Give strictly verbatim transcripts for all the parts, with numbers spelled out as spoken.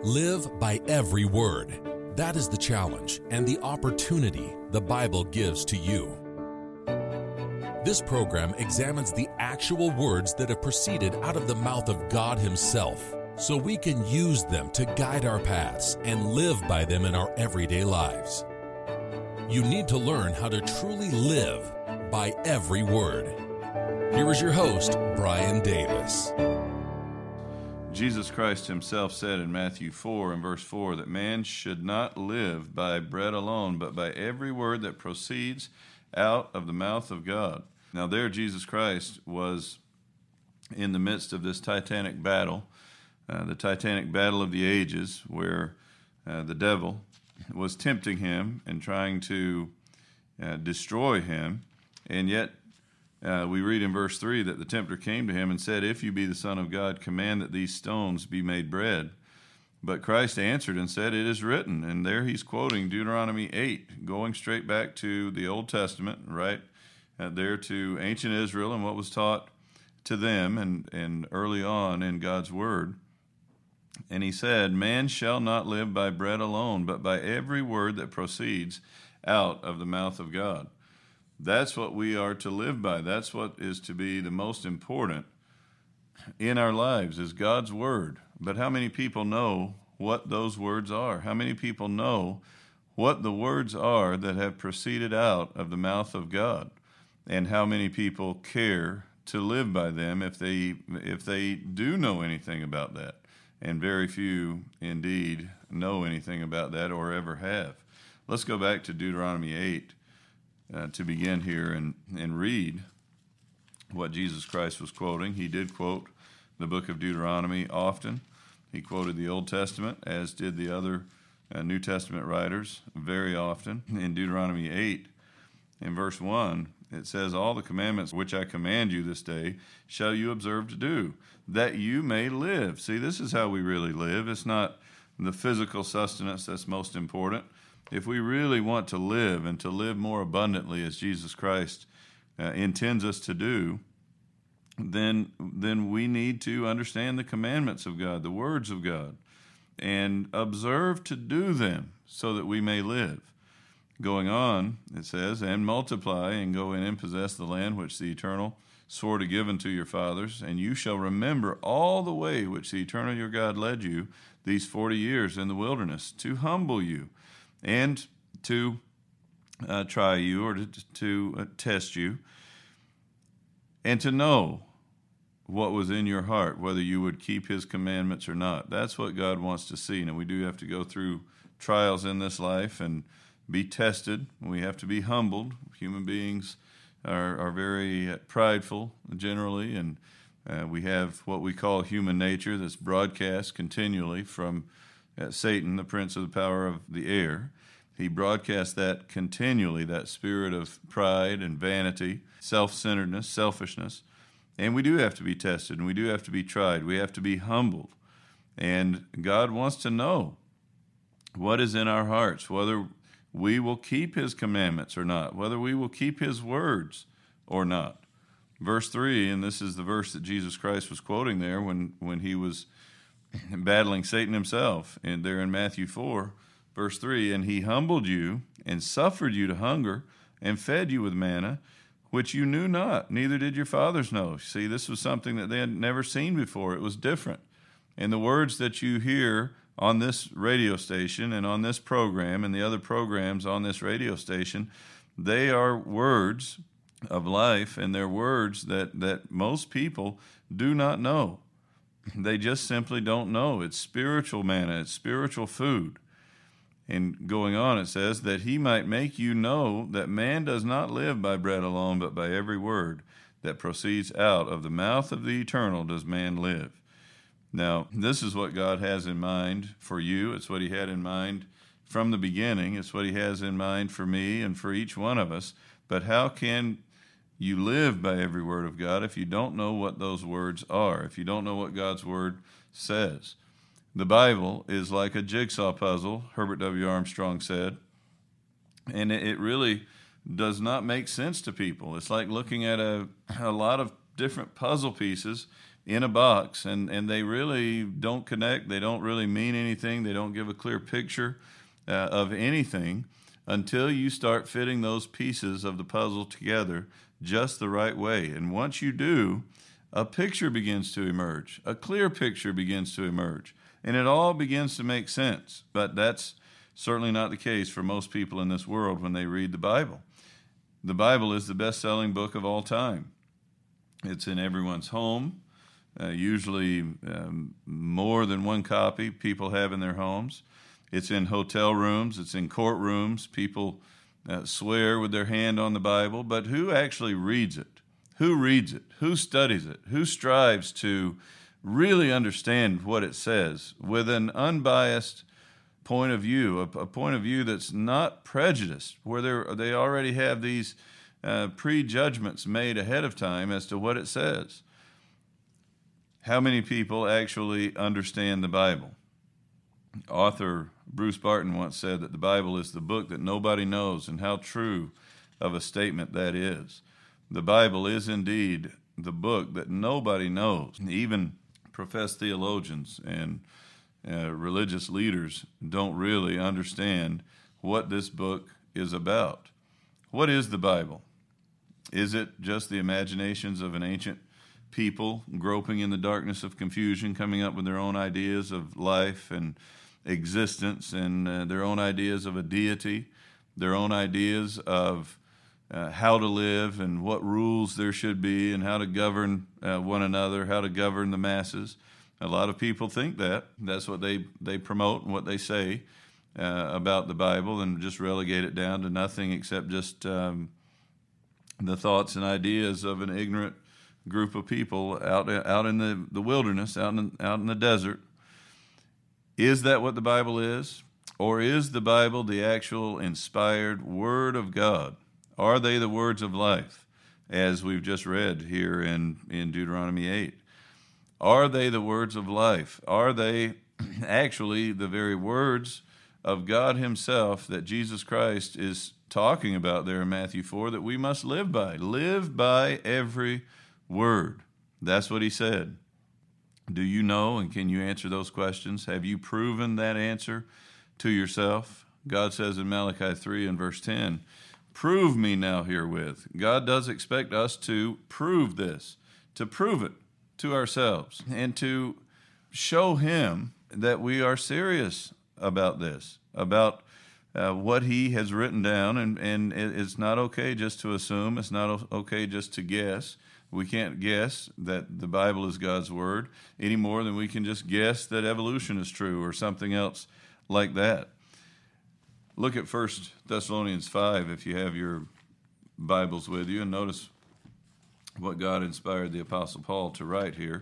Live by every word. That is the challenge and the opportunity the Bible gives to you. This program examines the actual words that have proceeded out of the mouth of God Himself, so we can use them to guide our paths and live by them in our everyday lives. You need to learn how to truly live by every word. Here is your host, Brian Davis. Jesus Christ Himself said in Matthew four and verse four that man should not live by bread alone, but by every word that proceeds out of the mouth of God. Now there Jesus Christ was in the midst of this titanic battle, uh, the titanic battle of the ages, where uh, the devil was tempting Him and trying to uh, destroy Him. And yet uh, we read in verse three that the tempter came to Him and said, "If you be the Son of God, command that these stones be made bread." But Christ answered and said, "It is written." And there He's quoting Deuteronomy eight, going straight back to the Old Testament, right uh, there to ancient Israel and what was taught to them and, and early on in God's Word. And He said, "Man shall not live by bread alone, but by every word that proceeds out of the mouth of God." That's what we are to live by. That's what is to be the most important in our lives, is God's Word. But how many people know what those words are? How many people know what the words are that have proceeded out of the mouth of God? And how many people care to live by them if they if they do know anything about that? And very few indeed know anything about that or ever have. Let's go back to Deuteronomy eight uh, to begin here and, and read what Jesus Christ was quoting. He did quote the book of Deuteronomy often. He quoted the Old Testament, as did the other uh, New Testament writers, very often. In Deuteronomy eight, in verse one, it says, "All the commandments which I command you this day shall you observe to do, that you may live." See, this is how we really live. It's not the physical sustenance that's most important. If we really want to live and to live more abundantly as Jesus Christ uh, intends us to do, then, then we need to understand the commandments of God, the words of God, and observe to do them so that we may live. Going on, it says, "And multiply and go in and possess the land which the Eternal swore to give unto your fathers, and you shall remember all the way which the Eternal your God led you these forty years in the wilderness, to humble you and to uh, try you," or to, to uh, test you, "and to know what was in your heart, whether you would keep His commandments or not." That's what God wants to see. Now, we do have to go through trials in this life and be tested. We have to be humbled. Human beings are, are very prideful generally, and uh, we have what we call human nature that's broadcast continually from uh, Satan, the prince of the power of the air. He broadcasts that continually, that spirit of pride and vanity, self-centeredness, selfishness. And we do have to be tested, and we do have to be tried. We have to be humbled. And God wants to know what is in our hearts, whether we will keep His commandments or not, whether we will keep His words or not. Verse three, and this is the verse that Jesus Christ was quoting there when, when He was battling Satan himself, and there in Matthew four, verse three, "And He humbled you and suffered you to hunger and fed you with manna, which you knew not, neither did your fathers know." See, this was something that they had never seen before. It was different. And the words that you hear on this radio station and on this program and the other programs on this radio station, they are words of life, and they're words that, that most people do not know. They just simply don't know. It's spiritual manna. It's spiritual food. And going on, it says, "that He might make you know that man does not live by bread alone, but by every word that proceeds out of the mouth of the Eternal does man live." Now, this is what God has in mind for you. It's what He had in mind from the beginning. It's what He has in mind for me and for each one of us. But how can you live by every word of God if you don't know what those words are, if you don't know what God's Word says? The Bible is like a jigsaw puzzle, Herbert W. Armstrong said, and it really does not make sense to people. It's like looking at a, a lot of different puzzle pieces in a box, and, and they really don't connect. They don't really mean anything. They don't give a clear picture uh, of anything until you start fitting those pieces of the puzzle together just the right way. And once you do, a picture begins to emerge. A clear picture begins to emerge. And it all begins to make sense. But that's certainly not the case for most people in this world when they read the Bible. The Bible is the best-selling book of all time. It's in everyone's home. Uh, usually um, more than one copy people have in their homes. It's in hotel rooms. It's in courtrooms. People uh, swear with their hand on the Bible. But who actually reads it? Who reads it? Who studies it? Who strives to really understand what it says with an unbiased point of view, a, a point of view that's not prejudiced, where they already have these uh, prejudgments made ahead of time as to what it says? How many people actually understand the Bible? Author Bruce Barton once said that the Bible is the book that nobody knows, and how true of a statement that is. The Bible is indeed the book that nobody knows. Even professed theologians and uh, religious leaders don't really understand what this book is about. What is the Bible? Is it just the imaginations of an ancient people groping in the darkness of confusion, coming up with their own ideas of life and existence, and uh, their own ideas of a deity, their own ideas of uh, how to live and what rules there should be and how to govern uh, one another, how to govern the masses? A lot of people think that. That's what they, they promote and what they say uh, about the Bible, and just relegate it down to nothing except just um, the thoughts and ideas of an ignorant group of people out out in the, the wilderness, out in, out in the desert. Is that what the Bible is? Or is the Bible the actual inspired Word of God? Are they the words of life, as we've just read here in, in Deuteronomy eight? Are they the words of life? Are they actually the very words of God himself that Jesus Christ is talking about there in Matthew four that we must live by? Live by every word. That's what he said. Do you know, and can you answer those questions? Have you proven that answer to yourself? God says in Malachi three and verse ten, prove me now herewith. God does expect us to prove this, to prove it to ourselves, and to show him that we are serious about this, about uh, what he has written down, and, and it's not okay just to assume. It's not okay just to guess. We can't guess that the Bible is God's word any more than we can just guess that evolution is true or something else like that. Look at First Thessalonians five if you have your Bibles with you, and notice what God inspired the Apostle Paul to write here.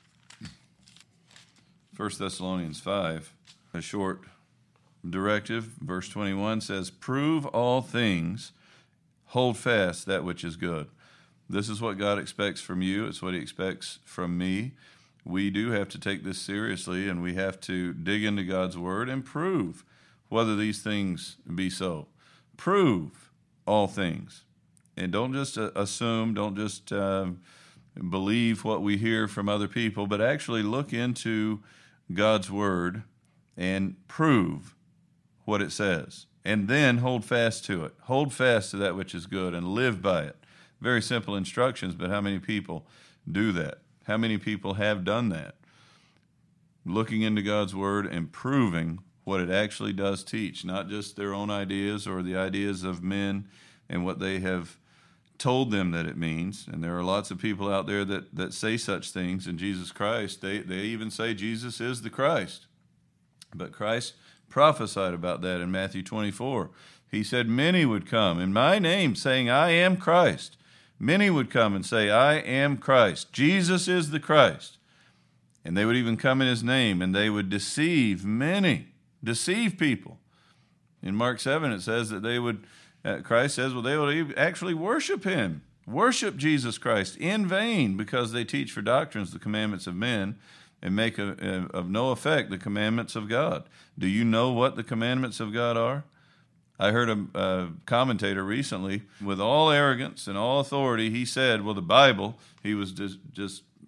First Thessalonians five, a short directive. Verse twenty-one says, prove all things, hold fast that which is good. This is what God expects from you. It's what he expects from me. We do have to take this seriously, and we have to dig into God's word and prove whether these things be so. Prove all things. And don't just uh, assume, don't just uh, believe what we hear from other people, but actually look into God's word and prove what it says. And then hold fast to it. Hold fast to that which is good and live by it. Very simple instructions, but how many people do that? How many people have done that? Looking into God's word and proving what it actually does teach, not just their own ideas or the ideas of men and what they have told them that it means. And there are lots of people out there that, that say such things in Jesus Christ. They, they even say Jesus is the Christ. But Christ prophesied about that in Matthew twenty-four. He said, many would come in my name saying, I am Christ. Many would come and say, I am Christ. Jesus is the Christ. And they would even come in his name, and they would deceive many, deceive people. In Mark seven, it says that they would, uh, Christ says, well, they would actually worship him, worship Jesus Christ in vain, because they teach for doctrines the commandments of men and make a, a, of no effect the commandments of God. Do you know what the commandments of God are? I heard a, a commentator recently, with all arrogance and all authority, he said, well, the Bible, he was just, just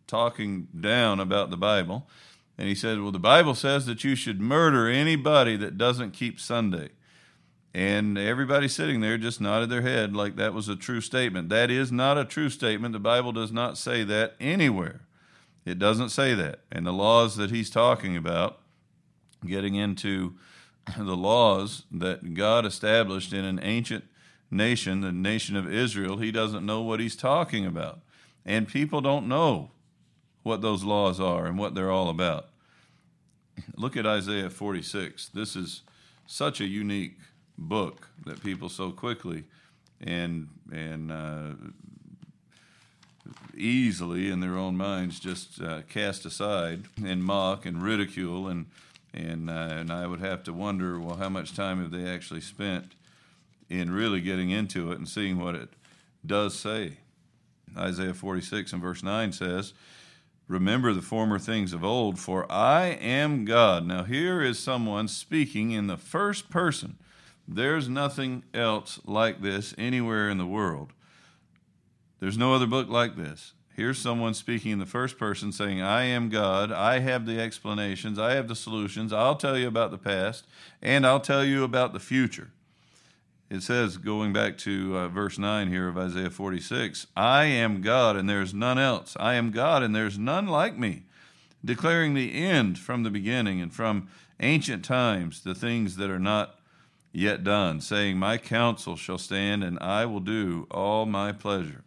talking down about the Bible. And he said, well, the Bible says that you should murder anybody that doesn't keep Sunday. And everybody sitting there just nodded their head like that was a true statement. That is not a true statement. The Bible does not say that anywhere. It doesn't say that. And the laws that he's talking about, getting into the laws that God established in an ancient nation, the nation of Israel, he doesn't know what he's talking about. And people don't know what those laws are and what they're all about. Look at Isaiah forty-six. This is such a unique book that people so quickly and and uh, easily in their own minds just uh, cast aside and mock and ridicule, and and uh, and I would have to wonder, well, how much time have they actually spent in really getting into it and seeing what it does say? Isaiah forty-six and verse nine says, remember the former things of old, for I am God. Now here is someone speaking in the first person. There's nothing else like this anywhere in the world. There's no other book like this. Here's someone speaking in the first person saying, I am God. I have the explanations. I have the solutions. I'll tell you about the past, and I'll tell you about the future. It says, going back to uh, verse nine here of Isaiah forty-six, I am God, and there's none else. I am God, and there's none like me, declaring the end from the beginning and from ancient times, the things that are not yet done, saying, my counsel shall stand, and I will do all my pleasure.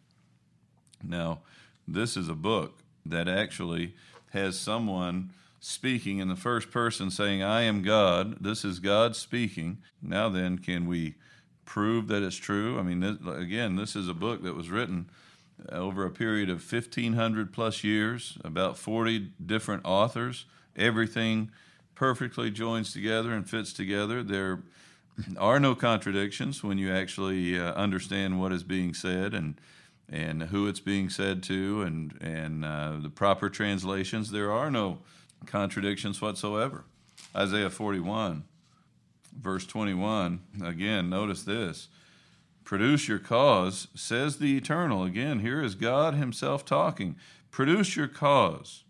Now, this is a book that actually has someone speaking in the first person saying, I am God. This is God speaking. Now then, can we prove that it's true? I mean, this, again, this is a book that was written over a period of fifteen hundred plus years, about forty different authors. Everything perfectly joins together and fits together. There are no contradictions when you actually uh, understand what is being said and and who it's being said to, and and uh, the proper translations. There are no contradictions whatsoever. Isaiah forty-one, verse twenty-one, again, notice this. Produce your cause, says the Eternal. Again, here is God himself talking. Produce your cause,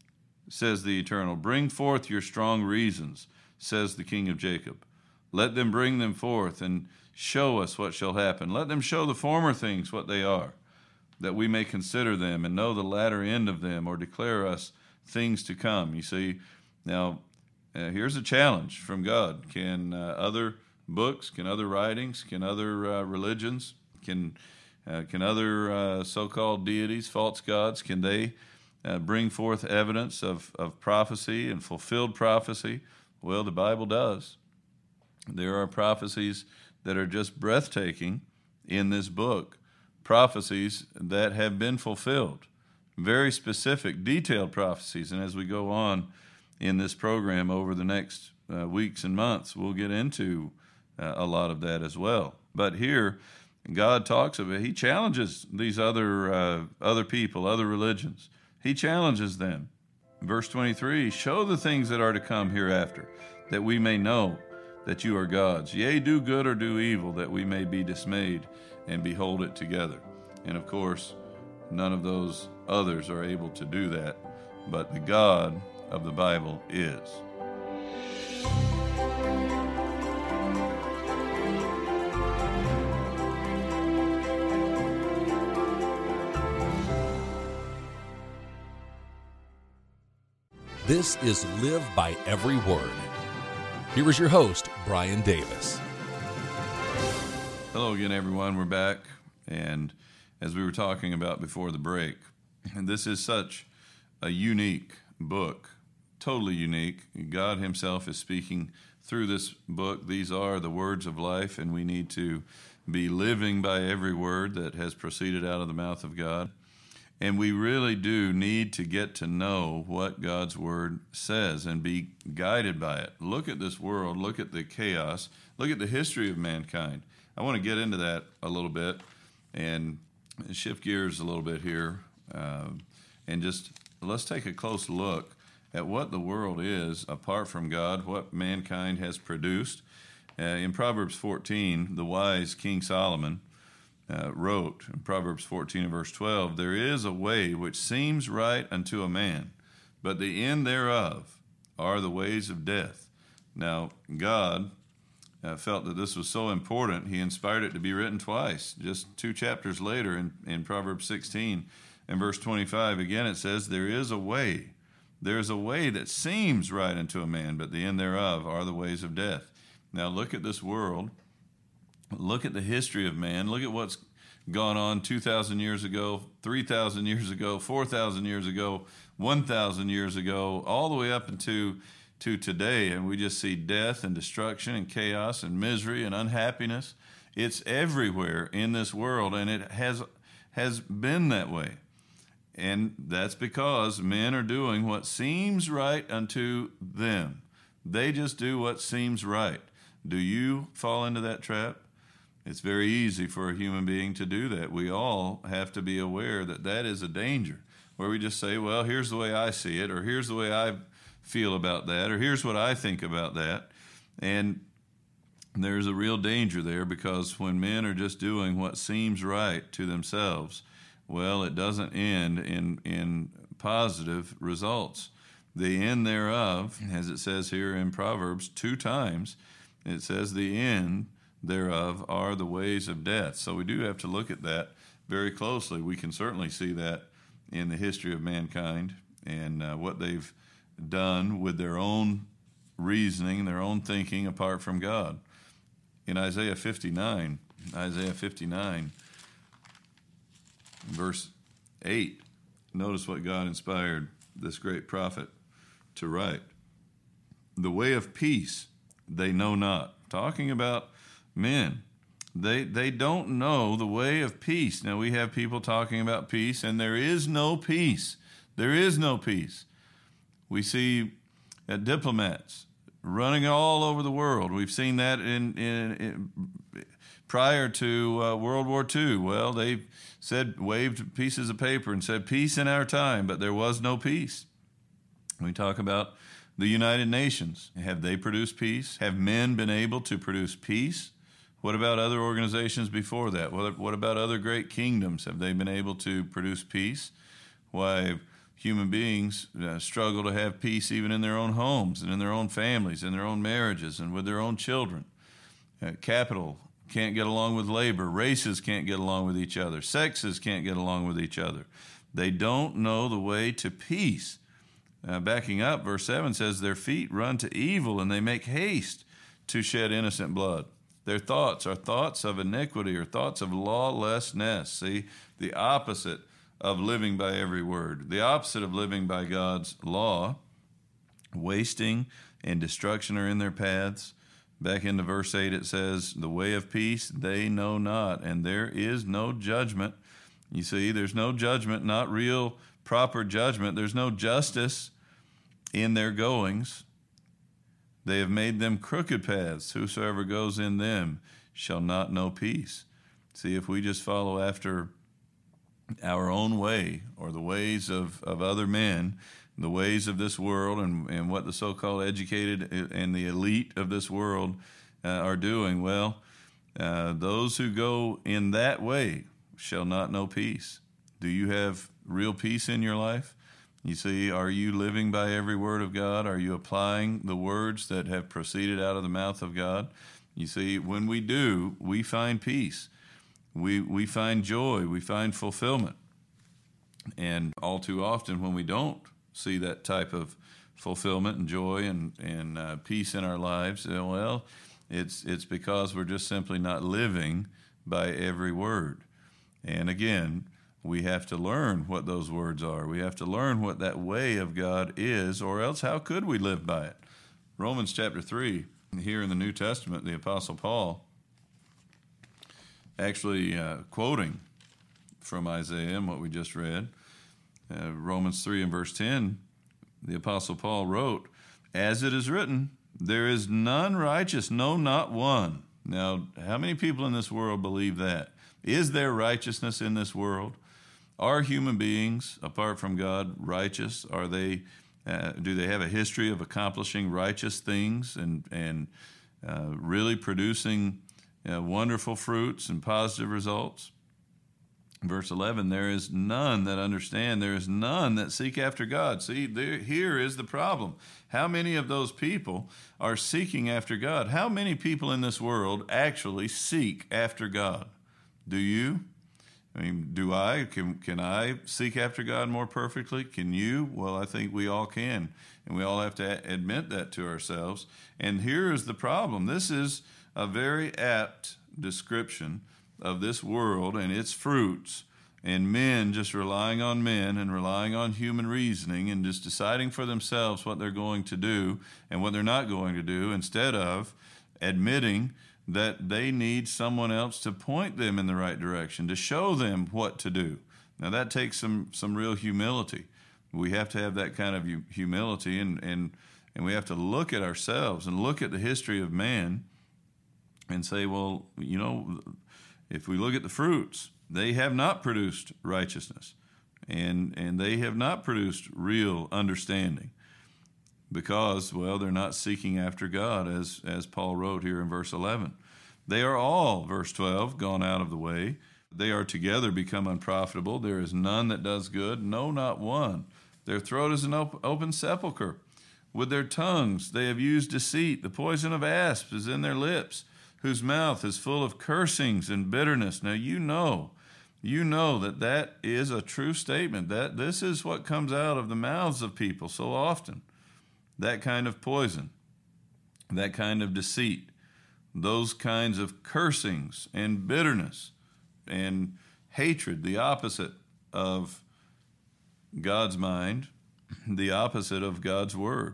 says the Eternal. Bring forth your strong reasons, says the King of Jacob. Let them bring them forth and show us what shall happen. Let them show the former things what they are, that we may consider them and know the latter end of them, or declare us things to come. You see, now uh, here's a challenge from God. Can uh, other books, can other writings, can other uh, religions, can uh, can other uh, so-called deities, false gods, can they uh, bring forth evidence of, of prophecy and fulfilled prophecy? Well, the Bible does. There are prophecies that are just breathtaking in this book, prophecies that have been fulfilled, very specific, detailed prophecies. And as we go on in this program over the next uh, weeks and months, we'll get into uh, a lot of that as well. But here, God talks about, he challenges these other uh, other people, other religions. He challenges them. Verse twenty-three, show the things that are to come hereafter, that we may know that you are gods. Yea, do good or do evil, that we may be dismayed and behold it together. And of course, none of those others are able to do that, but the God of the Bible is. This is Live by Every Word. Here is your host, Brian Davis. Hello again, everyone. We're back. And as we were talking about before the break, this is such a unique book, totally unique. God himself is speaking through this book. These are the words of life, and we need to be living by every word that has proceeded out of the mouth of God. And we really do need to get to know what God's word says and be guided by it. Look at this world. Look at the chaos. Look at the history of mankind. I want to get into that a little bit and shift gears a little bit here, uh, and just let's take a close look at what the world is apart from God, what mankind has produced. Uh, in Proverbs fourteen, the wise King Solomon uh, wrote in Proverbs fourteen and verse twelve, there is a way which seems right unto a man, but the end thereof are the ways of death. Now, God uh, felt that this was so important, he inspired it to be written twice. Just two chapters later in, in Proverbs sixteen and verse twenty-five, again it says, there is a way. There is a way that seems right unto a man, but the end thereof are the ways of death. Now, look at this world. Look at the history of man. Look at what's gone on two thousand years ago, three thousand years ago, four thousand years ago, one thousand years ago, all the way up into to today. And we just see death and destruction and chaos and misery and unhappiness. It's everywhere in this world, and it has has been that way. And that's because men are doing what seems right unto them. They just do what seems right. Do you fall into that trap? It's very easy for a human being to do that. We all have to be aware that that is a danger, where we just say, well, here's the way I see it, or here's the way I feel about that, or here's what I think about that. And there's a real danger there, because when men are just doing what seems right to themselves, well, it doesn't end in, in positive results. The end thereof, as it says here in Proverbs two times, it says the end thereof are the ways of death. So we do have to look at that very closely. We can certainly see that in the history of mankind and uh, what they've done with their own reasoning, their own thinking apart from God. In Isaiah fifty-nine, Isaiah fifty-nine, verse eight, notice what God inspired this great prophet to write. The way of peace they know not. Talking about men. They they don't know the way of peace. Now, we have people talking about peace, and there is no peace. There is no peace. We see uh, diplomats running all over the world. We've seen that in, in, in prior to uh, World War Two. Well, they said, waved pieces of paper and said, peace in our time, but there was no peace. We talk about the United Nations. Have they produced peace? Have men been able to produce peace? What about other organizations before that? What, what about other great kingdoms? Have they been able to produce peace? Why, human beings uh, struggle to have peace even in their own homes and in their own families, in their own marriages, and with their own children. Uh, capital can't get along with labor. Races can't get along with each other. Sexes can't get along with each other. They don't know the way to peace. Uh, backing up, verse seven says, their feet run to evil, and they make haste to shed innocent blood. Their thoughts are thoughts of iniquity, or thoughts of lawlessness. See, the opposite of living by every word. The opposite of living by God's law. Wasting and destruction are in their paths. Back into verse eight, it says, the way of peace they know not, and there is no judgment. You see, there's no judgment, not real proper judgment. There's no justice in their goings. They have made them crooked paths. Whosoever goes in them shall not know peace. See, if we just follow after our own way, or the ways of, of other men, the ways of this world, and, and what the so-called educated and the elite of this world uh, are doing, well, uh, those who go in that way shall not know peace. Do you have real peace in your life? You see, are you living by every word of God? Are you applying the words that have proceeded out of the mouth of God? You see, when we do, we find peace. We we find joy. We find fulfillment. And all too often, when we don't see that type of fulfillment and joy and, and uh, peace in our lives, uh, well, it's it's because we're just simply not living by every word. And again, we have to learn what those words are. We have to learn what that way of God is, or else how could we live by it? Romans chapter three, here in the New Testament, the Apostle Paul, actually uh, quoting from Isaiah and what we just read, uh, Romans three and verse ten, the Apostle Paul wrote, as it is written, there is none righteous, no, not one. Now, how many people in this world believe that? Is there righteousness in this world? Are human beings, apart from God, righteous? Are they? Uh, do they have a history of accomplishing righteous things and and uh, really producing uh, wonderful fruits and positive results? Verse eleven, there is none that understand, there is none that seek after God. See, there, here is the problem. How many of those people are seeking after God? How many people in this world actually seek after God? Do you? I mean, do I? Can, can I seek after God more perfectly? Can you? Well, I think we all can, and we all have to admit that to ourselves. And here is the problem. This is a very apt description of this world and its fruits, and men just relying on men and relying on human reasoning and just deciding for themselves what they're going to do and what they're not going to do, instead of admitting that they need someone else to point them in the right direction, to show them what to do. Now that takes some some real humility. We have to have that kind of humility, and and and we have to look at ourselves and look at the history of man and say, well, you know, if we look at the fruits, they have not produced righteousness, and and they have not produced real understanding, because, well, they're not seeking after God, as, as Paul wrote here in verse eleven. They are all, verse twelve, gone out of the way. They are together become unprofitable. There is none that does good, no, not one. Their throat is an op- open sepulchre. With their tongues they have used deceit. The poison of asps is in their lips, whose mouth is full of cursings and bitterness. Now you know, you know that that is a true statement, that this is what comes out of the mouths of people so often. That kind of poison, that kind of deceit, those kinds of cursings and bitterness and hatred, the opposite of God's mind, the opposite of God's word.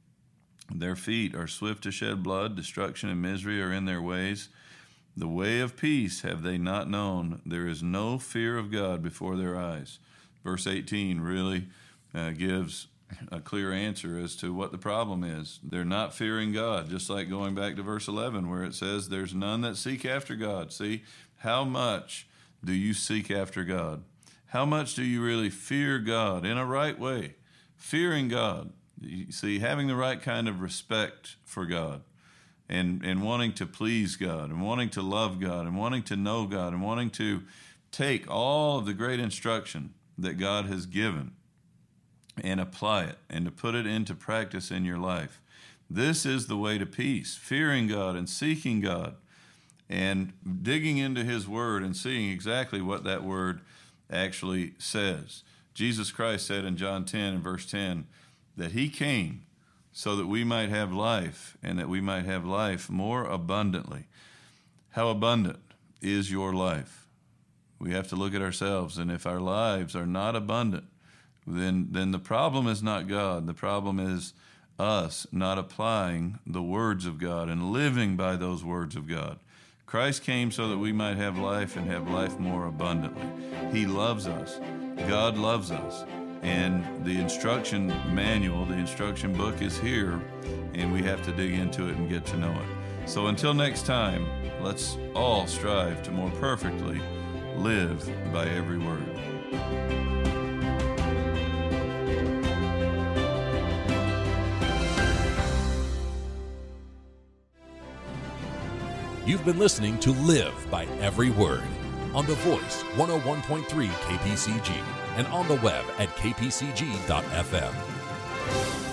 Their feet are swift to shed blood. Destruction and misery are in their ways. The way of peace have they not known. There is no fear of God before their eyes. Verse eighteen really uh, gives a clear answer as to what the problem is. They're not fearing God, just like going back to verse eleven where it says, there's none that seek after God. See, how much do you seek after God? How much do you really fear God in a right way? Fearing God. You see, having the right kind of respect for God, and, and wanting to please God, and wanting to love God, and wanting to know God, and wanting to take all of the great instruction that God has given and apply it, and to put it into practice in your life. This is the way to peace, fearing God and seeking God and digging into his word and seeing exactly what that word actually says. Jesus Christ said in John ten and verse ten that he came so that we might have life, and that we might have life more abundantly. How abundant is your life? We have to look at ourselves, and if our lives are not abundant, then then the problem is not God. The problem is us not applying the words of God and living by those words of God. Christ came so that we might have life and have life more abundantly. He loves us. God loves us. And the instruction manual, the instruction book is here, and we have to dig into it and get to know it. So until next time, let's all strive to more perfectly live by every word. You've been listening to Live by Every Word on The Voice one oh one point three K P C G and on the web at k p c g dot f m.